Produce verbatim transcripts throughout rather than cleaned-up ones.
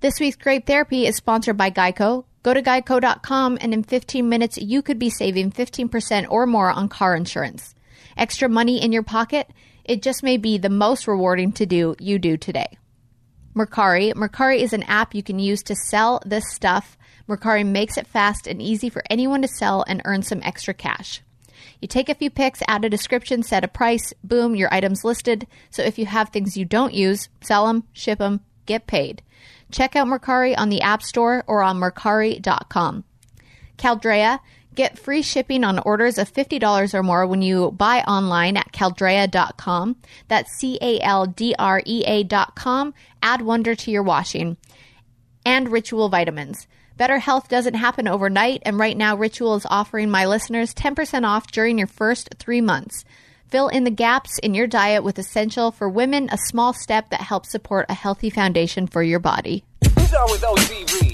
This week's Grape Therapy is sponsored by Geico. Go to geico dot com and in fifteen minutes, you could be saving fifteen percent or more on car insurance. Extra money in your pocket? It just may be the most rewarding to do you do today. Mercari. Mercari is an app you can use to sell this stuff. Mercari makes it fast and easy for anyone to sell and earn some extra cash. You take a few pics, add a description, set a price, boom, your item's listed. So if you have things you don't use, sell them, ship them, get paid. Check out Mercari on the App Store or on mercari dot com. Caldrea. Get free shipping on orders of fifty dollars or more when you buy online at caldrea dot com. That's C A L D R E A dot com. Add wonder to your washing. And Ritual Vitamins. Better health doesn't happen overnight, and right now Ritual is offering my listeners ten percent off during your first three months. Fill in the gaps in your diet with Essential for Women, a small step that helps support a healthy foundation for your body. Who's on with O G Reed?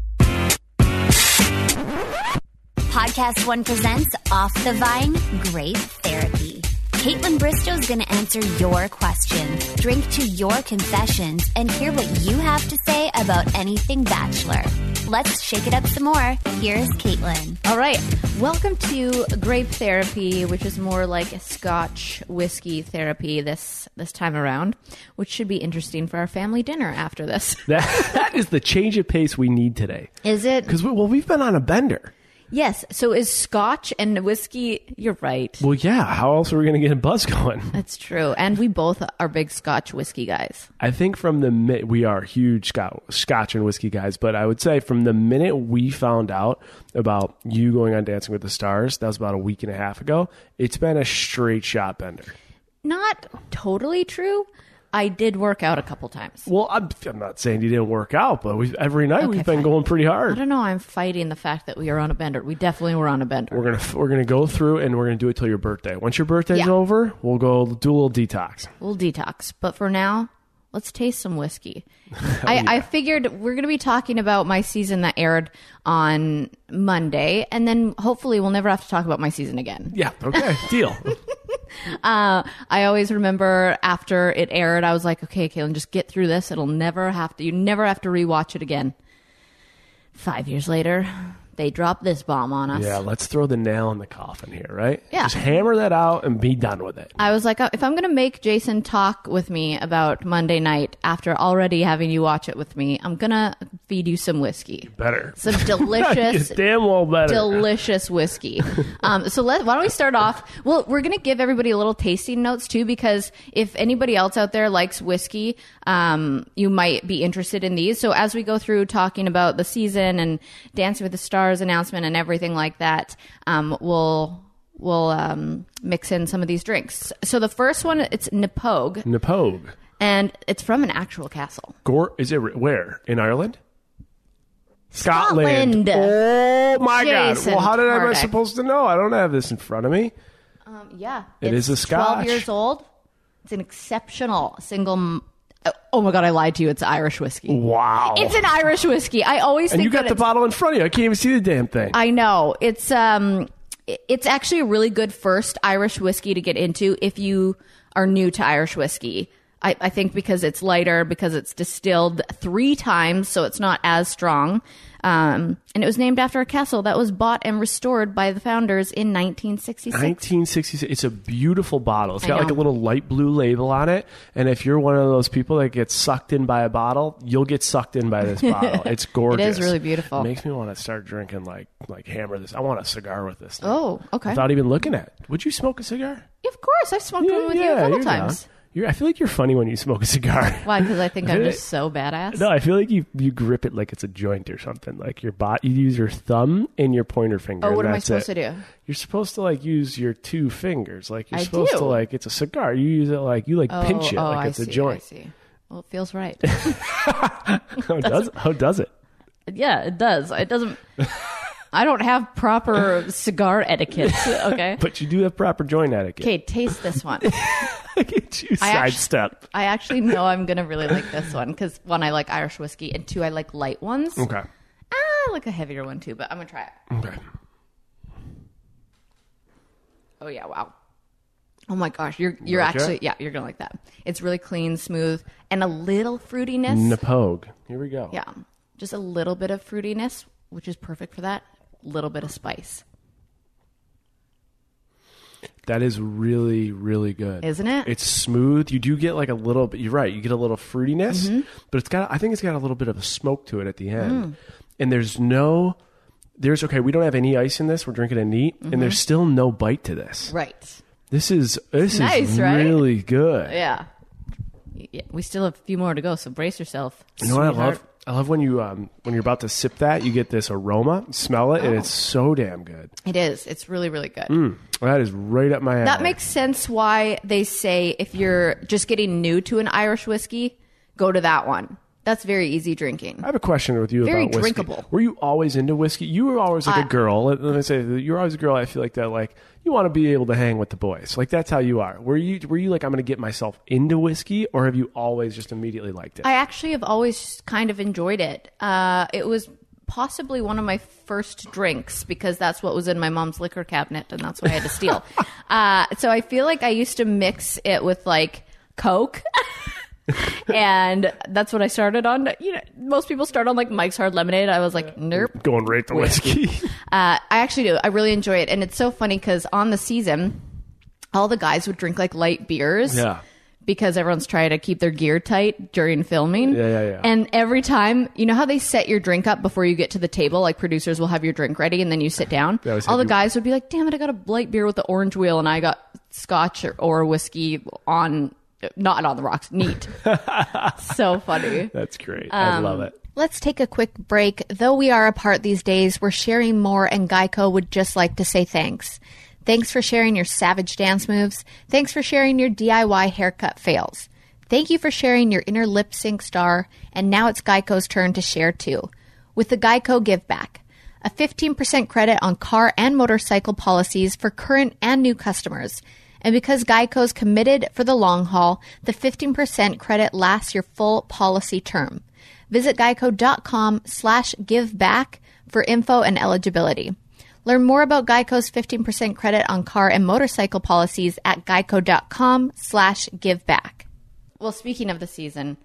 Podcast One presents Off the Vine Grape Therapy. Caitlin Bristow's going to answer your questions, drink to your confessions, and hear what you have to say about anything Bachelor. Let's shake it up some more. Here's Caitlin. All right. Welcome to Grape Therapy, which is more like a Scotch whiskey therapy this this time around, which should be interesting for our family dinner after this. That, that is the change of pace we need today. Is it? Because, we, well, we've been on a bender. Yes. So is Scotch and whiskey... You're right. Well, yeah. How else are we going to get a buzz going? That's true. And we both are big Scotch whiskey guys. I think from the minute... We are huge Scotch, Scotch and whiskey guys. But I would say from the minute we found out about you going on Dancing with the Stars, that was about a week and a half ago, it's been a straight shot bender. Not totally true. I did work out a couple times. Well, I'm, I'm not saying you didn't work out, but we every night Okay, we've been fine. going pretty I hard. don't know. I'm fighting the fact that we are on a bender. We definitely were on a bender. We're gonna we're gonna go through and we're gonna do it till your birthday. Once your birthday's Yeah. over, we'll go do a little detox. We'll detox. But for now, let's taste some whiskey. I, yeah. I figured we're going to be talking about my season that aired on Monday, and then hopefully we'll never have to talk about my season again. Yeah. Okay. Deal. Uh, I always remember after it aired, I was like, okay, Caitlin, just get through this. It'll never have to, you never have to rewatch it again. Five years later, they dropped this bomb on us. Yeah. Let's throw the nail in the coffin here, right? Yeah. Just hammer that out and be done with it. I was like, if I'm going to make Jason talk with me about Monday night after already having you watch it with me, I'm going to feed you some whiskey. Better. Some delicious, It's damn well better. delicious whiskey. Um, so let, why don't we start off? Well, we're going to give everybody a little tasting notes too, because if anybody else out there likes whiskey, um, you might be interested in these. So as we go through talking about the season and Dancing with the Stars announcement and everything like that, um, we'll we'll um, mix in some of these drinks. So the first one, it's Napogue, Napogue. and it's from an actual castle. Gore, is it where? In Ireland? Scotland. Oh my Jason God. Well, how did I, am I Tardick. supposed to know? I don't have this in front of me. Um, yeah, It it's is a Scotch. twelve years old. It's an exceptional single. m- Oh my God, I lied to you. It's Irish whiskey. Wow. It's an Irish whiskey. I always and think you got that the it's, bottle in front of you. I can't even see the damn thing. I know it's um, it- it's actually a really good first Irish whiskey to get into if you are new to Irish whiskey. I, I think because it's lighter, because it's distilled three times, so it's not as strong. Um, and it was named after a castle that was bought and restored by the founders in nineteen sixty-six. nineteen sixty-six. It's a beautiful bottle. It's I got like know. a little light blue label on it. And if you're one of those people that gets sucked in by a bottle, you'll get sucked in by this bottle. It's gorgeous. It is really beautiful. It makes me want to start drinking like like hammer this. I want a cigar with this thing. Oh, okay. Without even looking at it. Would you smoke a cigar? Of course, I've smoked one with you a couple you're times. down. You're, I feel like you're funny when you smoke a cigar. Why? Because I think I I'm feel just so badass. No, I feel like you, you grip it like it's a joint or something. Like your bot, you use your thumb and your pointer finger. Oh, what and am I that's supposed it. to do? You're supposed to like use your two fingers. Like you're I supposed do. to like it's a cigar. You use it like you like Oh, pinch it oh, like I it's see, a joint. I see. Well, it feels right. How does how does it? Yeah, it does. It doesn't. I don't have proper cigar etiquette. Okay. But you do have proper joint etiquette. Okay, taste this one. Look at you I actu- sidestep. I actually know I'm gonna really like this one because one, I like Irish whiskey, and two, I like light ones. Okay. Ah, I like a heavier one too, but I'm gonna try it. Okay. Oh yeah, wow. Oh my gosh, you're you're Like actually it? yeah, you're gonna like that. It's really clean, smooth, and a little fruitiness. Napogue. Here we go. Yeah, just a little bit of fruitiness, which is perfect for that. Little bit of spice, That is really, really good. isn't it? It's smooth. You do get like a little bit, you're right, you get a little fruitiness, Mm-hmm. but it's got, I think it's got a little bit of a smoke to it at the end. Mm. And there's no, there's, okay, we don't have any ice in this. We're drinking it neat, Mm-hmm. and there's still no bite to this. right. This is, this Nice, is right? really good. Yeah. Yeah. We still have a few more to go, so brace yourself. You know what I sweetheart. love? I love when you, um, when you're about to sip that, you get this aroma, smell it, and it's so damn good. It is. It's really, really good. Mm, that is right up my alley. That makes sense why they say if you're just getting new to an Irish whiskey, go to that one. That's very easy drinking. I have a question with you Very about whiskey. drinkable. Were you always into whiskey? You were always like I- a girl. Let, let me say, that you're always a girl. I feel like that, like you want to be able to hang with the boys. Like that's how you are. Were you? Were you like I'm going to get myself into whiskey, or have you always just immediately liked it? I actually have always kind of enjoyed it. Uh, it was possibly one of my first drinks because that's what was in my mom's liquor cabinet, and that's what I had to steal. uh, so I feel like I used to mix it with like Coke. And that's what I started on. You know, most people start on like Mike's Hard Lemonade. I was like, nope. Going right to whiskey. Uh, I actually do. I really enjoy it. And it's so funny because on the season, all the guys would drink like light beers. Yeah. Because everyone's trying to keep their gear tight during filming. Yeah, yeah, yeah. And every time, you know how they set your drink up before you get to the table? Like producers will have your drink ready and then you sit down. They always All have the you- guys would be like, damn it, I got a light beer with the orange wheel and I got scotch or, or whiskey on, not on the rocks, neat. So funny. That's great. I Um, love it. Let's take a quick break. Though we are apart these days, we're sharing more, and Geico would just like to say thanks. Thanks for sharing your savage dance moves. Thanks for sharing your D I Y haircut fails. Thank you for sharing your inner lip sync star, and now it's Geico's turn to share too. With the Geico Give Back, a fifteen percent credit on car and motorcycle policies for current and new customers. And because Geico's committed for the long haul, the fifteen percent credit lasts your full policy term. Visit geico.com slash give back for info and eligibility. Learn more about Geico's fifteen percent credit on car and motorcycle policies at geico.com slash give back. Well, speaking of the season,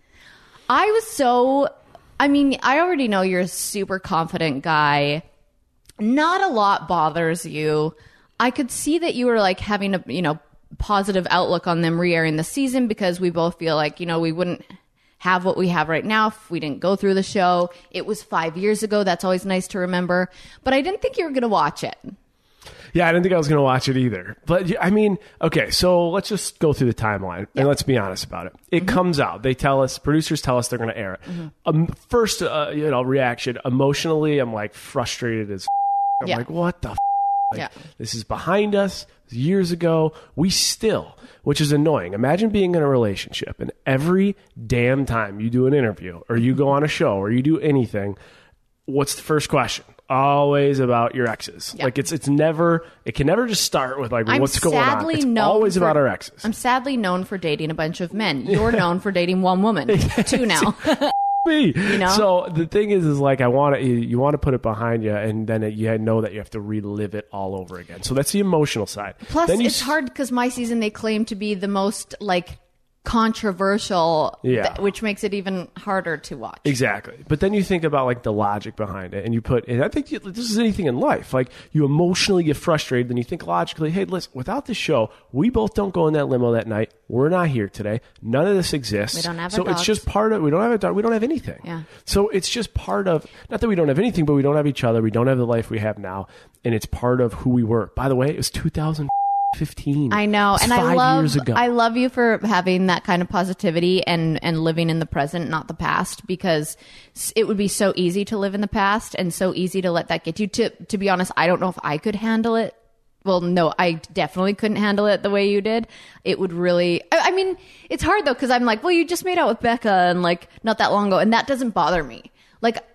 I was so, I mean, I already know you're a super confident guy. Not a lot bothers you. I could see that you were like having a, you know, positive outlook on them re-airing the season because we both feel like, you know, we wouldn't have what we have right now if we didn't go through the show. It was five years ago. That's always nice to remember. But I didn't think you were going to watch it. Yeah, I didn't think I was going to watch it either. But I mean, okay, so let's just go through the timeline and let's be honest about it. It Mm-hmm. comes out. They tell us, producers tell us they're going to air it. Mm-hmm. Um, first, uh, you know, reaction emotionally, I'm like frustrated as. F- I'm Yeah. like, what the. F-? Like, Yeah. This is behind us years ago. We still, which is annoying. Imagine being in a relationship and every damn time you do an interview or you go on a show or you do anything, what's the first question? Always about your exes. Yeah. Like it's it's never it can never just start with like I'm what's going on. sadly It's known always for- about our exes. I'm sadly known for dating a bunch of men. You're known for dating one woman. Two now. Me. know? So the thing is, is like I want to you, you want to put it behind you, and then it, you know that you have to relive it all over again. So that's the emotional side. Plus, then you it's s- hard because my season they claim to be the most like controversial, Yeah. th- which makes it even harder to watch. Exactly. But then you think about like the logic behind it and you put, and I think you, this is anything in life. Like you emotionally get frustrated, then you think logically, hey, listen, without this show, we both don't go in that limo that night. We're not here today. None of this exists. We don't have So our it's dogs. just part of, we don't have a dog. We don't have anything. Yeah. So it's just part of, not that we don't have anything, but we don't have each other. We don't have the life we have now. And it's part of who we were. By the way, it was two thousand fifteen. I know, It's and five I love years ago. I love you for having that kind of positivity and and living in the present, not the past, because s- it would be so easy to live in the past and so easy to let that get you. To to be honest, I don't know if I could handle it. Well, no, I definitely couldn't handle it the way you did. It would really. I, I mean, it's hard though because I'm like, well, you just made out with Becca and like not that long ago, and that doesn't bother me. Like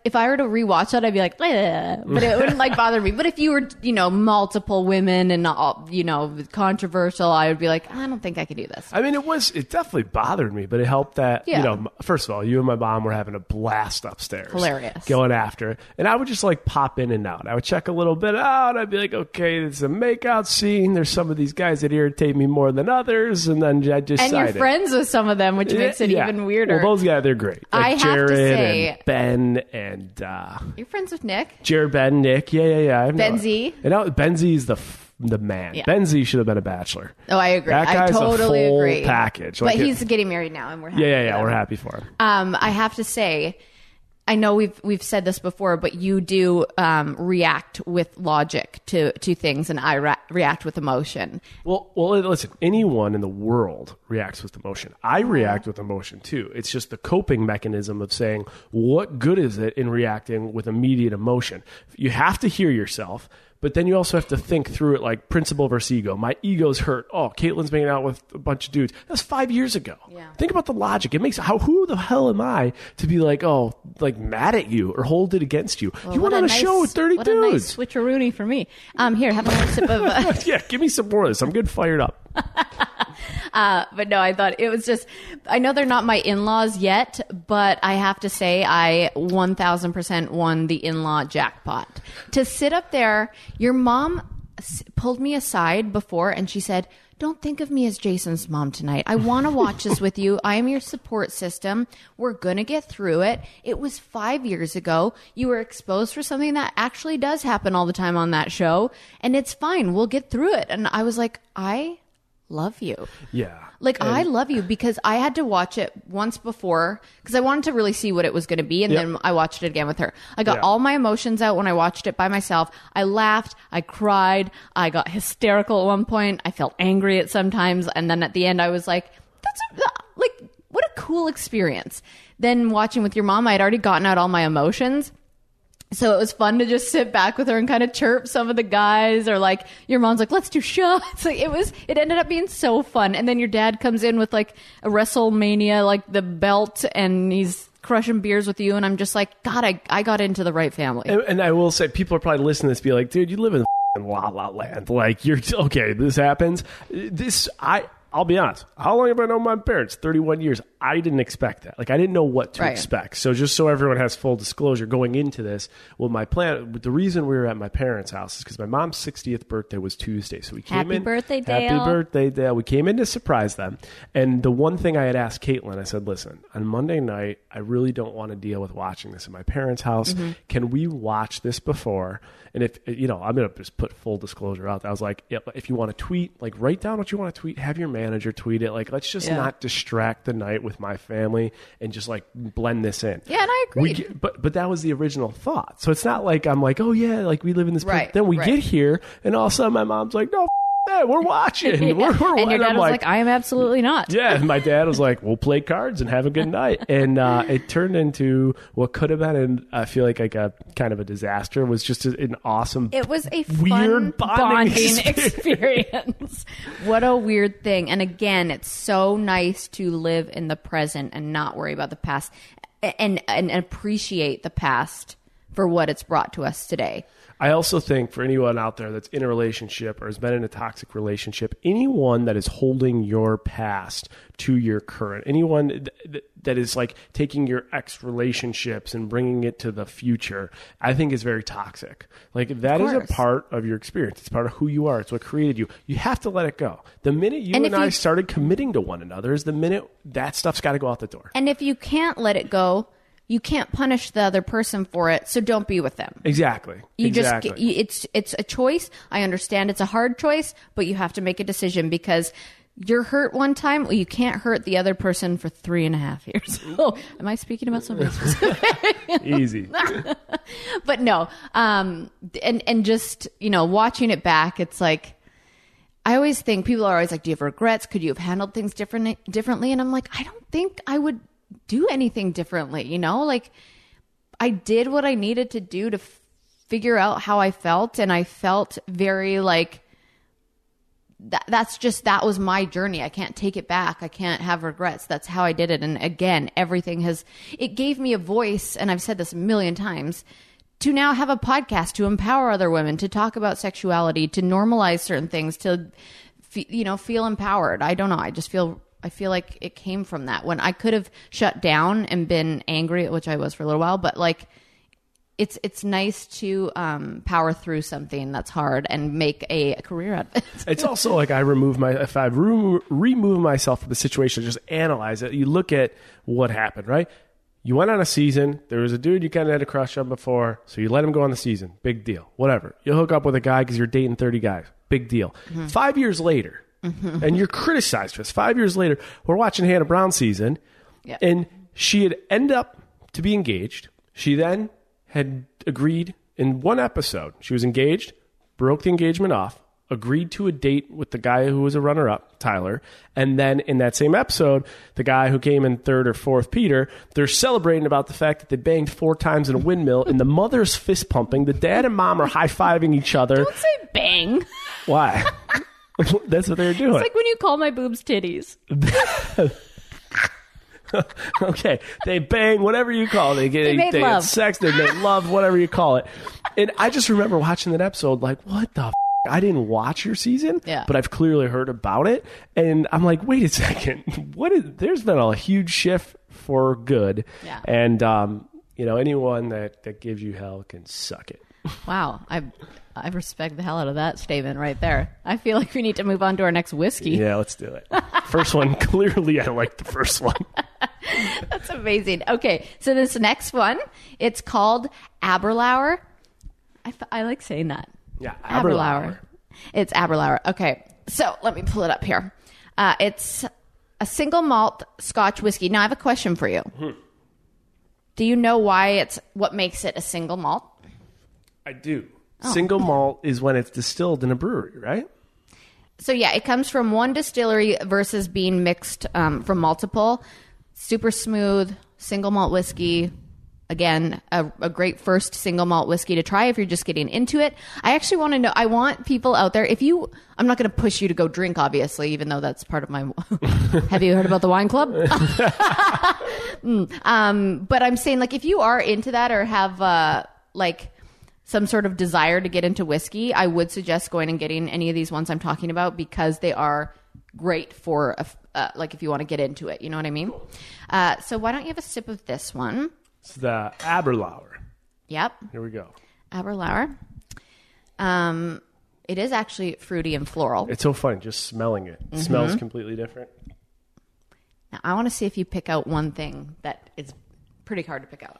if I were to rewatch that, I'd be like, eh, but it wouldn't like bother me. But if you were, you know, multiple women and all, you know, controversial, I would be like, I don't think I could do this. I mean, it was, it definitely bothered me, but it helped that, Yeah. you know, first of all, you and my mom were having a blast upstairs. Hilarious. Going after it. And I would just like pop in and out. I would check a little bit out. I'd be like, okay, it's a makeout scene. There's some of these guys that irritate me more than others. And then I just And you're friends with some of them, which makes it Yeah. even weirder. Well, those guys, they're great. Like I have to Jared say- and Ben and uh, You're friends with Nick? Jared, Ben, Nick. Yeah, yeah, yeah. I know. Ben Z? And now Ben Z's the f- the man. Yeah. Ben Z should have been a bachelor. Oh, I agree. That I guy's totally a full agree. package. But Like it- he's getting married now, and we're happy Yeah, yeah, for yeah. them. We're happy for him. Um, I have to say, I know we've we've said this before, but you do um, react with logic to to things, and I ra- react with emotion. Well, well, listen. Anyone in the world reacts with emotion. I react with emotion too. It's just the coping mechanism of saying, "What good is it in reacting with immediate emotion?" You have to hear yourself, but then you also have to think through it, like principle versus ego. My ego's hurt. Oh, Caitlin's making out with a bunch of dudes. That's five years ago. Yeah. Think about the logic. It makes how who the hell am I to be like, oh, like mad at you or hold it against you? Well, you what went on a nice- show with thirty what dudes. a nice switcheroony for me. Um, here, have a sip of. Uh, Yeah, give me some more of this. I'm good fired up. Uh, but no, I thought it was just, I know they're not my in-laws yet, but I have to say I one thousand percent won the in-law jackpot. To sit up there, your mom s- pulled me aside before and she said, don't think of me as Jason's mom tonight. I want to watch this with you. I am your support system. We're going to get through it. It was five years ago. You were exposed for something that actually does happen all the time on that show. And it's fine. We'll get through it. And I was like, I love you. Yeah. Like, And- I love you because I had to watch it once before because I wanted to really see what it was going to be. And Yep. then I watched it again with her. I got Yeah. all my emotions out when I watched it by myself. I laughed. I cried. I got hysterical at one point. I felt angry at sometimes. And then at the end, I was like, that's a, like, what a cool experience. Then watching with your mom, I had already gotten out all my emotions. So it was fun to just sit back with her and kind of chirp some of the guys, or like your mom's like, let's do shots. Like it was, it ended up being so fun. And then your dad comes in with like a WrestleMania, like the belt, and he's crushing beers with you. And I'm just like, God, I, I got into the right family. And, and I will say, people are probably listening to this, be like, dude, you live in f***ing La La Land. Like, you're okay. This happens. This, I, I'll be honest. How long have I known my parents? thirty-one years. I didn't expect that. Like, I didn't know what to Right. expect. So just so everyone has full disclosure going into this, well, my plan, the reason we were at my parents' house is because my mom's sixtieth birthday was Tuesday. So we came Happy in. birthday, Happy Dale. birthday, Dale. We came in to surprise them. And the one thing I had asked Caitlin, I said, listen, on Monday night, I really don't want to deal with watching this in my parents' house. Mm-hmm. Can we watch this before? And if, you know, I'm going to just put full disclosure out there. I was like, if, if you want to tweet, like write down what you want to tweet, have your manager tweet it. Like, let's just Yeah. not distract the night with my family and just like blend this in. Yeah, and I We agreed. get, but but that was the original thought. So it's not like I'm like, oh yeah, like we live in this. place. Right, Then we right. get here, and all of a sudden my mom's like, no, f- that, we're watching. Yeah. We're, we're and your dad I'm was like, like, I am absolutely not. yeah. And my dad was like, we'll play cards and have a good night. And uh, it turned into what could have been, and I feel like like a kind of a disaster. It was just a, an awesome. It was a fun Weird bonding bonding, experience. experience. What a weird thing. And again, it's so nice to live in the present and not worry about the past and, and appreciate the past for what it's brought to us today. I also think for anyone out there that's in a relationship or has been in a toxic relationship, anyone that is holding your past to your current, anyone th- th- that is like taking your ex relationships and bringing it to the future, I think is very toxic. Like that is a course. part of your experience. It's part of who you are. It's what created you. You have to let it go. The minute you And and, if I you- started committing to one another is the minute that stuff's got to go out the door. And if you can't let it go, you can't punish the other person for it. So don't be with them. Exactly. You exactly. just, you, it's, it's a choice. I understand it's a hard choice, but you have to make a decision because you're hurt one time. Well, you can't hurt the other person for three and a half years. Oh, am I speaking about something specific? Easy. But no. Um, and, and just, you know, watching it back, it's like, I always think people are always like, do you have regrets? Could you have handled things different, differently? And I'm like, I don't think I would do anything differently. You know, like I did what I needed to do to f- figure out how I felt. And I felt very like that, that's just, that was my journey. I can't take it back. I can't have regrets. That's how I did it. And again, everything has, it gave me a voice. And I've said this a million times, to now have a podcast to empower other women, to talk about sexuality, to normalize certain things, to, you know, feel empowered. I don't know. I just feel, I feel like it came from that, when I could have shut down and been angry, which I was for a little while, but like, it's, it's nice to, um, power through something that's hard and make a career out of it. It's also like I remove my, if I re- remove myself from the situation, just analyze it. You look at what happened, right? You went on a season. There was a dude you kind of had a crush on before, so you let him go on the season. Big deal. Whatever. You hook up with a guy because you're dating thirty guys. Big deal. Mm-hmm. Five years later, mm-hmm. and you're criticized for this. Five years later, we're watching Hannah Brown season, yeah. and she had ended up to be engaged. She then had agreed in one episode. She was engaged, broke the engagement off, agreed to a date with the guy who was a runner-up, Tyler. And then in that same episode, the guy who came in third or fourth, Peter, they're celebrating about the fact that they banged four times in a windmill, and the mother's fist-pumping. The dad and mom are high-fiving each other. Don't say bang. Why? That's what they were doing. It's like when you call my boobs titties. Okay, they bang, whatever you call it. They get, they, made they love. get sex, they make love, whatever you call it. And I just remember watching that episode like, what the f-? I didn't watch your season, yeah. but I've clearly heard about it. And I'm like, wait a second. What is, there's been a huge shift for good. Yeah. And, um, you know, anyone that, that gives you hell can suck it. Wow. I I respect the hell out of that statement right there. I feel like we need to move on to our next whiskey. Yeah, let's do it. First one, clearly I like the first one. That's amazing. Okay, so this next one, it's called Aberlour. I, f- I like saying that. Yeah, Aberlour. It's Aberlour. Okay, so let me pull it up here. Uh, it's a single malt Scotch whiskey. Now, I have a question for you. Mm-hmm. Do you know why it's, what makes it a single malt? I do. Oh. Single malt is when it's distilled in a brewery, right? So, yeah, it comes from one distillery versus being mixed um, from multiple. Super smooth, single malt whiskey. Again, a, a great first single malt whiskey to try if you're just getting into it. I actually want to know, I want people out there, if you, I'm not going to push you to go drink, obviously, even though that's part of my, have you heard about the wine club? mm, um, but I'm saying, like, if you are into that or have, uh, like, some sort of desire to get into whiskey, I would suggest going and getting any of these ones I'm talking about, because they are great for, a, uh, like, if you want to get into it. You know what I mean? Uh, so why don't you have a sip of this one? It's the Aberlour. Yep. Here we go. Aberlour. Um, it is actually fruity and floral. It's so funny just smelling it. It mm-hmm. smells completely different. Now, I want to see if you pick out one thing that is pretty hard to pick out.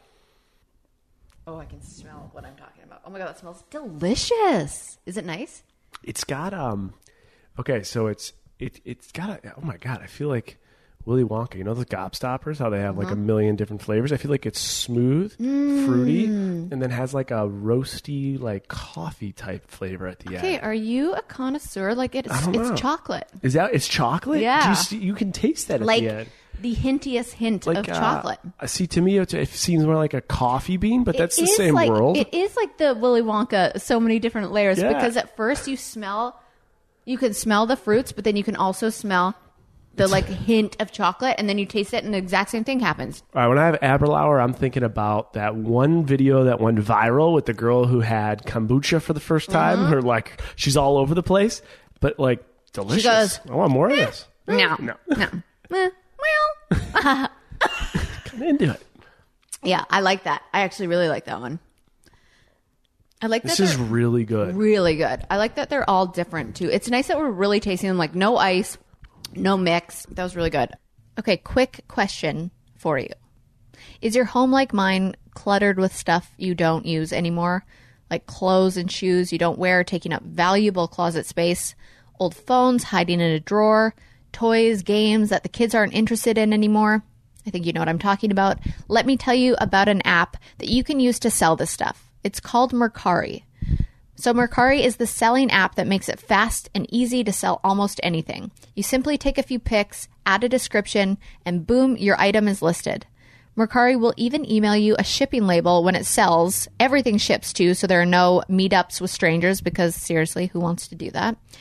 Oh, I can smell what I'm talking about. Oh my God, that smells delicious. Is it nice? It's got, um, okay, so it's, it, it's got a, oh my God, I feel like Willy Wonka, you know the Gobstoppers, how they have like uh-huh. a million different flavors? I feel like it's smooth, mm. fruity, and then has like a roasty, like coffee type flavor at the okay, end. Okay, are you a connoisseur? Like it's it's know. chocolate. Is that, it's chocolate? Yeah. You, see, you can taste that at like, the end. The hintiest hint like, of chocolate. Uh, see, to me, it, it seems more like a coffee bean, but that's it the same like, world. It is like the Willy Wonka, so many different layers, yeah. because at first you smell, you can smell the fruits, but then you can also smell the like hint of chocolate, and then you taste it, and the exact same thing happens. All right, when I have Aberlour, I'm thinking about that one video that went viral with the girl who had kombucha for the first time. Mm-hmm. Her like, she's all over the place, but like delicious. She goes, I want more eh, of this. No, no, no. eh, well, kind of into it. Yeah, I like that. I actually really like that one. I like this that. This is really good. Really good. I like that they're all different too. It's nice that we're really tasting them, like no ice. No mix. That was really good. Okay, quick question for you. Is your home like mine, cluttered with stuff you don't use anymore? Like clothes and shoes you don't wear, taking up valuable closet space, old phones hiding in a drawer, toys, games that the kids aren't interested in anymore? I think you know what I'm talking about. Let me tell you about an app that you can use to sell this stuff. It's called Mercari. So Mercari is the selling app that makes it fast and easy to sell almost anything. You simply take a few pics, add a description, and boom, your item is listed. Mercari will even email you a shipping label when it sells. Everything ships too, so there are no meetups with strangers because seriously, who wants to do that?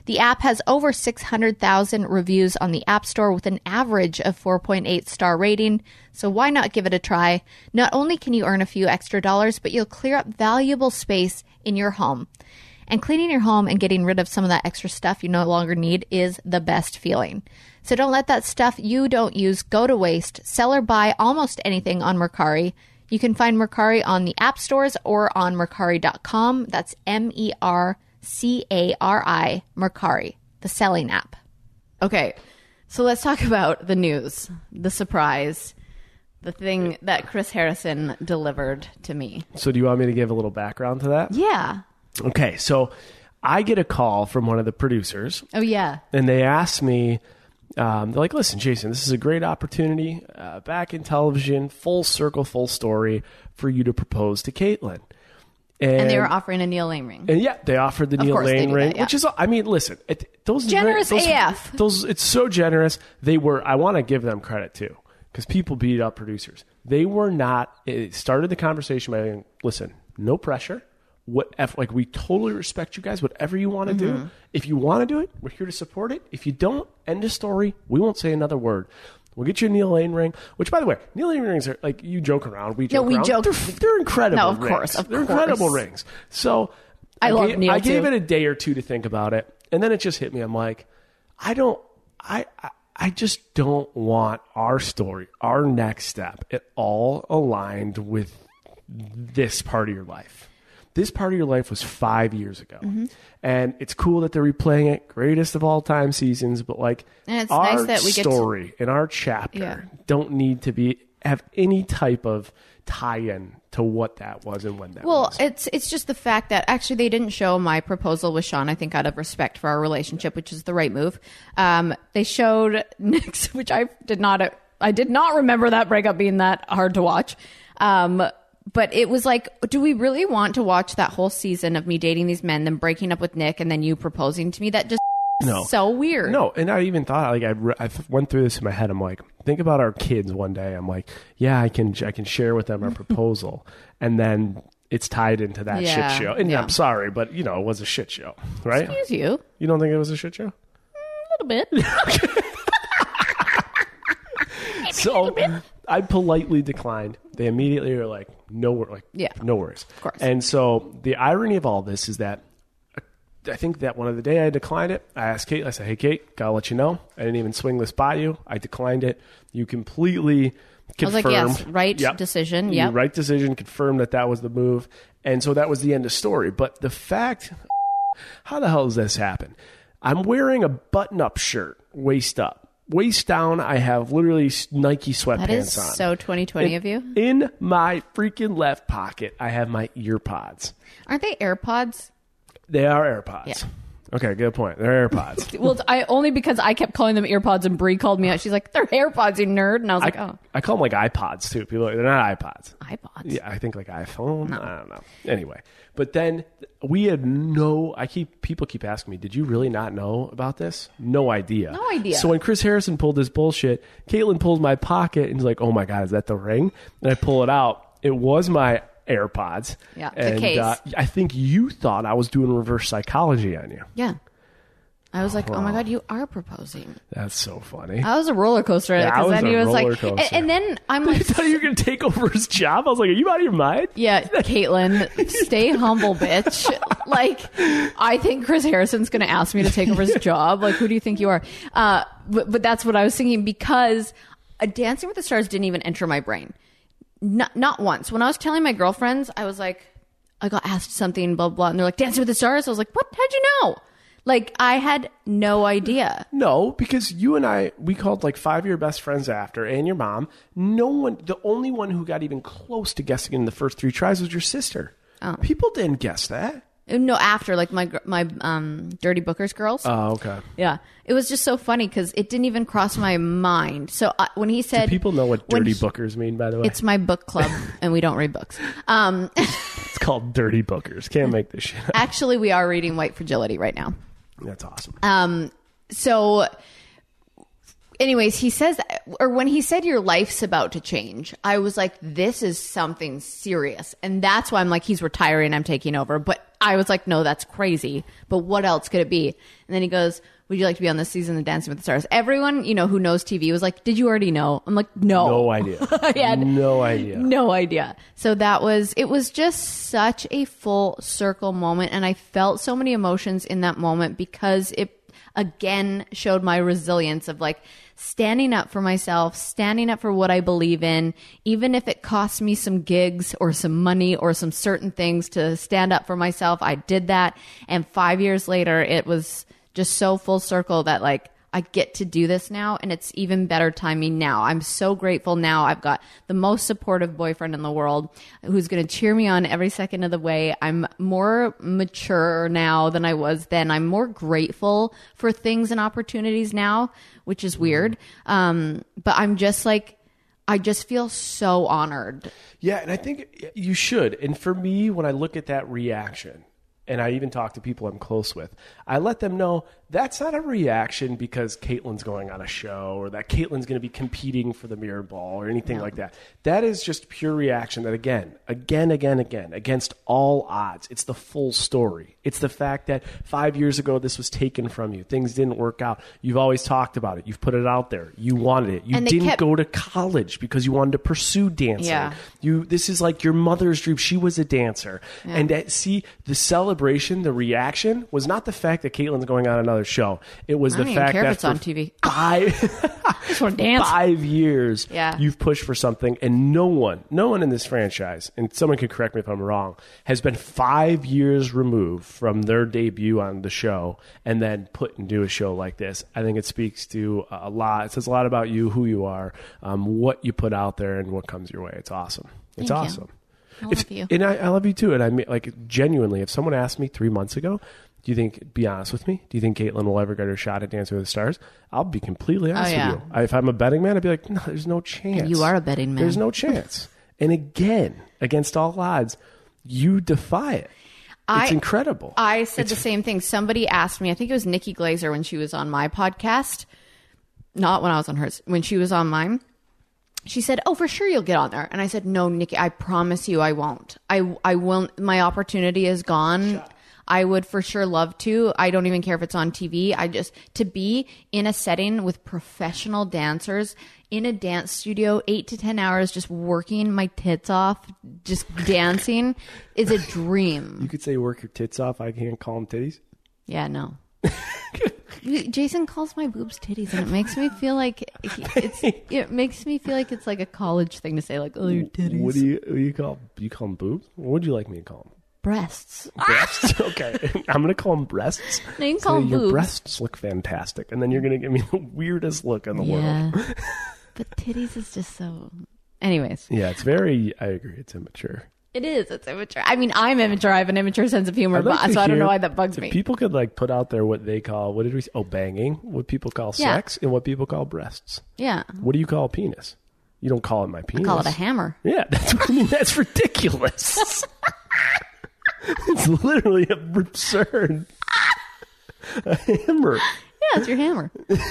The app has over six hundred thousand reviews on the App Store with an average of four point eight star rating, so why not give it a try? Not only can you earn a few extra dollars, but you'll clear up valuable space in your home. And cleaning your home and getting rid of some of that extra stuff you no longer need is the best feeling. So don't let that stuff you don't use go to waste. Sell or buy almost anything on Mercari. You can find Mercari on the app stores or on Mercari dot com. That's M E R C A R I, Mercari, the selling app. Okay, so let's talk about the news, the surprise, the thing that Chris Harrison delivered to me. So do you want me to give a little background to that? Yeah. Okay, so I get a call from one of the producers. Oh, yeah. And they asked me, um, they're like, listen, Jason, this is a great opportunity uh, back in television, full circle, full story for you to propose to Caitlyn. And, And they were offering a Neil Lane ring. and yeah, they offered the Of Neil course they Lane do ring, that, yeah. which is, I mean, listen, it, those Generous those, A F. Those, it's so generous. They were, I want to give them credit too, because people beat up producers. They were not, it started the conversation by saying, listen, no pressure. What like we totally respect you guys. Whatever you want to Mm-hmm. do, if you want to do it, we're here to support it. If you don't, end of story. We won't say another word. We'll get you a Neil Lane ring. Which, by the way, Neil Lane rings are like you joke around. We joke we around. joke. They're, they're incredible. No, of rings. course, of they're course. incredible rings. So I love gave, Neil, I gave too. it a day or two to think about it, and then it just hit me. I'm like, I don't. I. I I just don't want our story, our next step, at all aligned with this part of your life. This part of your life was five years ago. Mm-hmm. And it's cool that they're replaying it, greatest of all time seasons, but like And it's our nice that we get to- story and our chapter Yeah. don't need to be have any type of tie-in to what that was and when that Well, was. it's it's just the fact that actually they didn't show my proposal with Sean, I think out of respect for our relationship, which is the right move. Um, they showed Nick's, which I did not I did not remember that breakup being that hard to watch. Um, but it was like, do we really want to watch that whole season of me dating these men, then breaking up with Nick, and then you proposing to me? That just No. so weird. No, and I even thought like I, re- I went through this in my head. I'm like, think about our kids one day. I'm like, yeah, I can I can share with them our proposal, and then it's tied into that Yeah, shit show. And yeah. I'm sorry, but you know, it was a shit show, right? Excuse you. You don't think it was a shit show? A little bit. So I politely declined. They immediately were like, no, wor- like, Yeah. no worries. Of course. And so the irony of all this is that uh, I think that one of the day I declined it, I asked Kate, I said, hey, Kate, gotta let you know. I didn't even swing this by you. I declined it. You completely I was confirmed. like, yes, right Yep. decision. You Yep. Right decision, confirmed that that was the move. And so that was the end of story. But the fact, how the hell does this happen? I'm wearing a button-up shirt, waist up. Waist down, I have literally Nike sweatpants That is on. so twenty twenty In- of you. In my freaking left pocket, I have my ear pods. Aren't they AirPods? They are AirPods. Yeah. Okay, good point. They're AirPods. Well, I only because I kept calling them earpods and Brie called me out. She's like, "They're AirPods, you nerd," and I was I, like, "Oh, I call them like iPods too. People, they're not iPods. iPods." Yeah, I think like iPhone. I don't know. Anyway, but then we had no. I keep people keep asking me, "Did you really not know about this?" No idea. No idea. So when Chris Harrison pulled this bullshit, Caitlin pulls my pocket and is like, "Oh my god, is that the ring?" And I pull it out. It was my AirPods. Yeah, the and, case. Uh, I think you thought I was doing reverse psychology on you. Yeah. I was like, "Oh my god, you are proposing." That's so funny. That was a roller coaster. That Because was then a he was roller like, coaster. and, and then I'm I like, thought you were going to take over his job. I was like, are you out of your mind? "Yeah, Caitlin, stay humble, bitch." Like, I think Chris Harrison's going to ask me to take over his job. Like, who do you think you are? Uh, but, but that's what I was thinking because uh, Dancing with the Stars didn't even enter my brain. Not, not once. When I was telling my girlfriends, I was like, I got asked something, blah, blah. And they're like, Dancing with the Stars? I was like, what? How'd you know? Like, I had no idea. No, because you and I, we called like five of your best friends after, and your mom. No one, the only one who got even close to guessing in the first three tries was your sister. Oh. People didn't guess that. No, after, like, my my um, Dirty Bookers girls. Oh, okay. Yeah. It was just so funny because it didn't even cross my mind. So uh, when he said... Do people know what when dirty he- bookers mean, by the way? It's my book club, and we don't read books. Um, It's called dirty bookers. Can't make this shit up. actually, we are reading White Fragility right now. That's awesome. Um, so anyways, he says, or when he said your life's about to change, I was like, this is something serious. And that's why I'm like, he's retiring, I'm taking over. But I was like, no, that's crazy. But what else could it be? And then he goes, would you like to be on this season of Dancing with the Stars? Everyone, you know, who knows T V was like, did you already know? I'm like, no. No idea. I had no idea. No idea. So that was, it was just such a full circle moment. And I felt so many emotions in that moment because it, again, showed my resilience of like standing up for myself, standing up for what I believe in, even if it cost me some gigs or some money or some certain things to stand up for myself. I did that. And five years later, it was just so full circle that like I get to do this now, and it's even better timing now. I'm so grateful now. I've got the most supportive boyfriend in the world who's going to cheer me on every second of the way. I'm more mature now than I was then. I'm more grateful for things and opportunities now, which is weird. Um, but I'm just like, I just feel so honored. Yeah, and I think you should. And for me, when I look at that reaction, and I even talk to people I'm close with, I let them know that's not a reaction because Caitlin's going on a show or that Caitlin's going to be competing for the mirror ball or anything no. like that. That is just pure reaction that, again, again, again, again, against all odds, it's the full story. It's the fact that five years ago this was taken from you. Things didn't work out. You've always talked about it. You've put it out there. You wanted it. You didn't kept... go to college because you wanted to pursue dancing. Yeah. You. This is like your mother's dream. She was a dancer. Yeah. And that, see, the celebration, the reaction was not the fact that Caitlin's going on another show. It was I the don't fact even care that if it's on T V. Five, just want to dance. five years yeah. you've pushed for something, and no one, no one in this franchise, and someone can correct me if I'm wrong, has been five years removed from their debut on the show and then put into a show like this. I think it speaks to a lot. It says a lot about you, who you are, um, what you put out there, and what comes your way. It's awesome. It's Thank awesome. You. I love if, you. And I, I love you too. And I mean, like, genuinely, if someone asked me three months ago, do you think, be honest with me, do you think Caitlin will ever get her shot at Dancing with the Stars? I'll be completely honest oh, yeah. with you. I, if I'm a betting man, I'd be like, no, there's no chance. And you are a betting man. There's no chance. And again, against all odds, you defy it. I, it's incredible. I said it's, the same thing. Somebody asked me, I think it was Nikki Glazer when she was on my podcast. Not when I was on hers. When she was on mine. She said, oh, for sure you'll get on there. And I said, no, Nikki, I promise you I won't. I, I won't. My opportunity is gone. Shut. I would for sure love to. I don't even care if it's on T V. I just, to be in a setting with professional dancers in a dance studio, eight to ten hours, just working my tits off, just dancing is a dream. You could say work your tits off. I can't call them titties. Yeah, no. Jason calls my boobs titties, and it makes me feel like it's. It makes me feel like it's like a college thing to say, like, "Oh, your titties." What do you what do you call? You call them boobs? What would you like me to call them? Breasts. Breasts. Okay, I'm gonna call them breasts. No, you can so call them your boobs. breasts look fantastic, and then you're gonna give me the weirdest look in the yeah. world. But titties is just so. Anyways. Yeah, it's very. I agree. It's immature. It is. It's immature. I mean, I'm immature. I have an immature sense of humor, like but, so I don't know why that bugs me. People could like put out there what they call, what did we say? Oh, banging. What people call yeah. sex and what people call breasts. Yeah. What do you call a penis? You don't call it my penis. I call it a hammer. Yeah, that's what I mean. That's ridiculous. It's literally absurd. A hammer. Yeah, it's your hammer.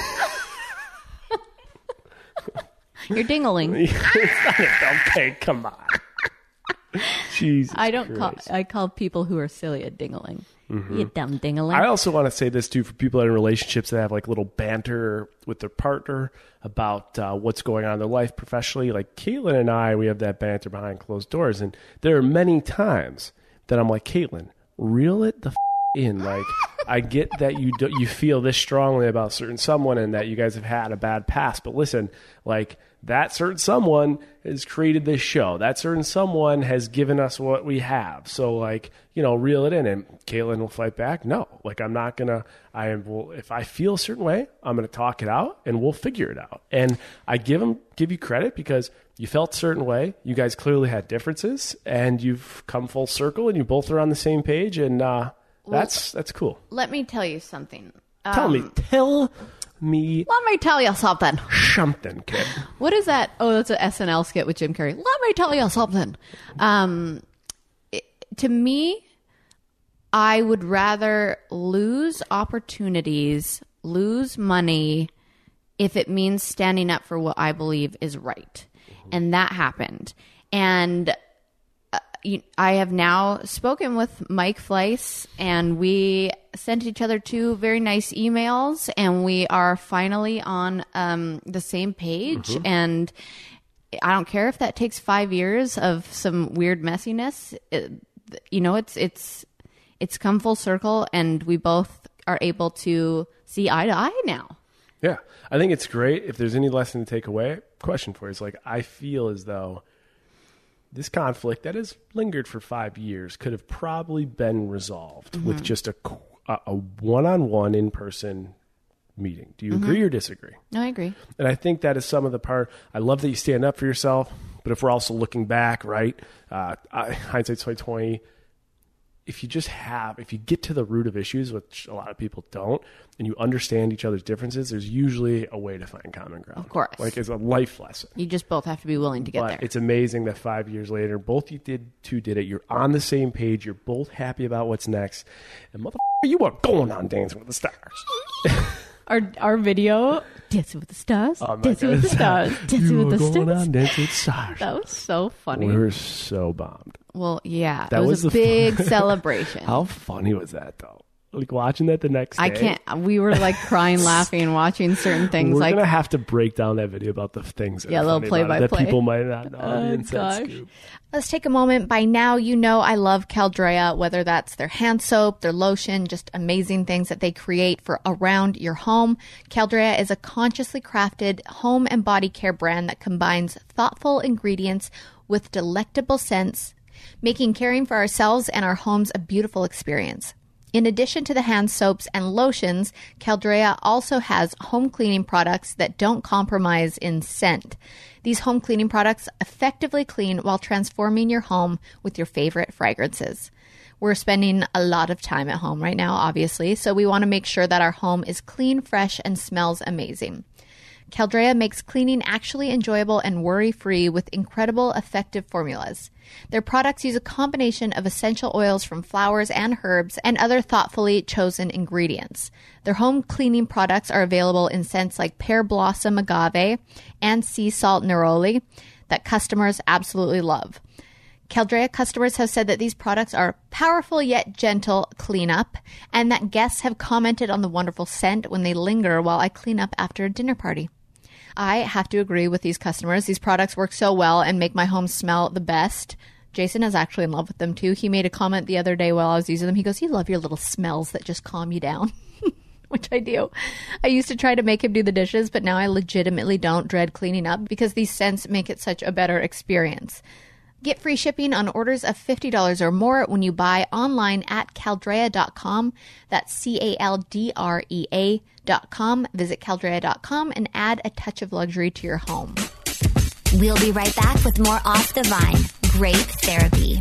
Your dingling. Okay, come on. Jesus I don't Christ. call I call people who are silly a dingling. Mm-hmm. You dumb dingling. I also want to say this too for people that are in relationships that have like little banter with their partner about uh, what's going on in their life professionally. Like Caitlin and I, we have that banter behind closed doors, and there are many times that I'm like, Caitlin, reel it the f- in. Like, I get that you do, you feel this strongly about certain someone and that you guys have had a bad past, but listen, like that certain someone has created this show. That certain someone has given us what we have. So like, you know, reel it in. And Caitlin will fight back. No, like I'm not gonna. I will. If I feel a certain way, I'm gonna talk it out and we'll figure it out. And I give them give you credit because you felt a certain way. You guys clearly had differences, and you've come full circle, and you both are on the same page. And uh, well, that's that's cool. Let me tell you something. Tell um, me. Tell me. Let me tell you something. Something, kid. What is that? Oh, that's an S N L skit with Jim Carrey. Let me tell you something. Um, it, to me, I would rather lose opportunities, lose money, if it means standing up for what I believe is right. And that happened. And uh, you, I have now spoken with Mike Fleiss, and we sent each other two very nice emails, and we are finally on um, the same page. Mm-hmm. And I don't care if that takes five years of some weird messiness. It, you know, it's it's it's come full circle, and we both are able to see eye to eye now. Yeah, I think it's great. If there's any lesson to take away, question for you is like, I feel as though this conflict that has lingered for five years could have probably been resolved mm-hmm. with just a, a, a one-on-one in-person meeting. Do you mm-hmm. agree or disagree? No, I agree. And I think that is some of the part. I love that you stand up for yourself, but if we're also looking back, right, uh, I, hindsight's twenty twenty, if you just have, if you get to the root of issues, which a lot of people don't, and you understand each other's differences, there's usually a way to find common ground. Of course. Like it's a life lesson. You just both have to be willing to get but there. It's amazing that five years later, both you did two did it. You're on the same page. You're both happy about what's next. And motherfucker, you are going on Dancing with the Stars. Our our video, Dancing with the Stars, oh Dancing with the Stars, Dancing you with the going Stars. On Dancing with the Stars. That was so funny. We were so bombed. Well, yeah, that it was, was a big fun. celebration. How funny was that, though? Like watching that the next day. I can't. We were like crying, laughing, watching certain things. We're like gonna have to break down that video about the things. That yeah, a are little funny play about by it, play that people might not know. Oh, the inside gosh. scoop. Let's take a moment. By now, you know I love Caldrea, whether that's their hand soap, their lotion, just amazing things that they create for around your home. Caldrea is a consciously crafted home and body care brand that combines thoughtful ingredients with delectable scents, making caring for ourselves and our homes a beautiful experience. In addition to the hand soaps and lotions, Caldrea also has home cleaning products that don't compromise in scent. These home cleaning products effectively clean while transforming your home with your favorite fragrances. We're spending a lot of time at home right now, obviously, so we want to make sure that our home is clean, fresh, and smells amazing. Caldrea makes cleaning actually enjoyable and worry-free with incredible effective formulas. Their products use a combination of essential oils from flowers and herbs and other thoughtfully chosen ingredients. Their home cleaning products are available in scents like pear blossom agave and sea salt neroli that customers absolutely love. Caldrea customers have said that these products are powerful yet gentle cleanup, and that guests have commented on the wonderful scent when they linger while I clean up after a dinner party. I have to agree with these customers. These products work so well and make my home smell the best. Jason is actually in love with them too. He made a comment the other day while I was using them. He goes, "You love your little smells that just calm you down." Which I do. I used to try to make him do the dishes, but now I legitimately don't dread cleaning up because these scents make it such a better experience. Get free shipping on orders of fifty dollars or more when you buy online at caldrea dot com. That's C A L D R E A dot com. Visit caldrea dot com and add a touch of luxury to your home. We'll be right back with more Off the Vine. Grape Therapy.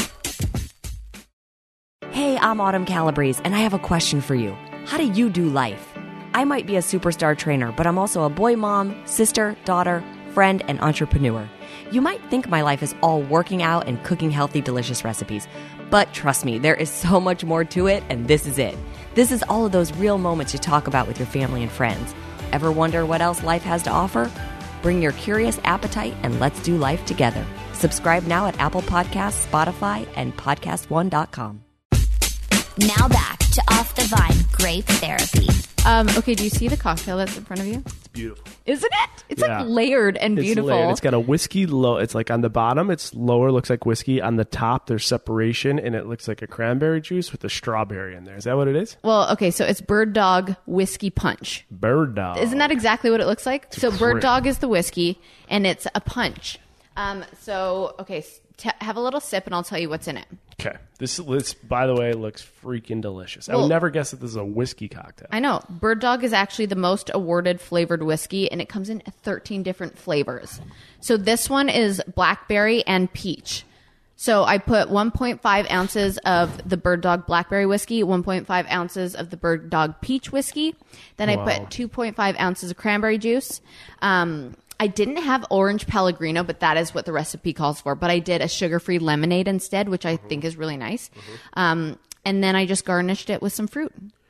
Hey, I'm Autumn Calabrese, and I have a question for you. How do you do life? I might be a superstar trainer, but I'm also a boy mom, sister, daughter, friend, and entrepreneur. You might think my life is all working out and cooking healthy, delicious recipes. But trust me, there is so much more to it, and this is it. This is all of those real moments you talk about with your family and friends. Ever wonder what else life has to offer? Bring your curious appetite and let's do life together. Subscribe now at Apple Podcasts, Spotify, and podcast one dot com. Now back to Off the Vine Grape Therapy. Um, okay, do you see the cocktail that's in front of you? It's beautiful. Isn't it? It's Yeah. like layered and It's beautiful. layered. It's got a whiskey low. It's like on the bottom, it's lower, looks like whiskey. On the top, there's separation, and it looks like a cranberry juice with a strawberry in there. Is that what it is? Well, okay, so it's Bird Dog Whiskey Punch. Bird dog. Isn't that exactly what it looks like? So Bird great. Dog is the whiskey, and it's a punch. Um, so, okay, s- t- have a little sip, and I'll tell you what's in it. Okay. This, this, by the way, looks freaking delicious. I Well- would never guess that this is a whiskey cocktail. I know. Bird Dog is actually the most awarded flavored whiskey, and it comes in thirteen different flavors. So this one is blackberry and peach. So I put one point five ounces of the Bird Dog blackberry whiskey, one point five ounces of the Bird Dog peach whiskey. Then I Wow. put two point five ounces of cranberry juice. Um, I didn't have orange Pellegrino, but that is what the recipe calls for. But I did a sugar-free lemonade instead, which I think is really nice. Um, and then I just garnished it with some fruit.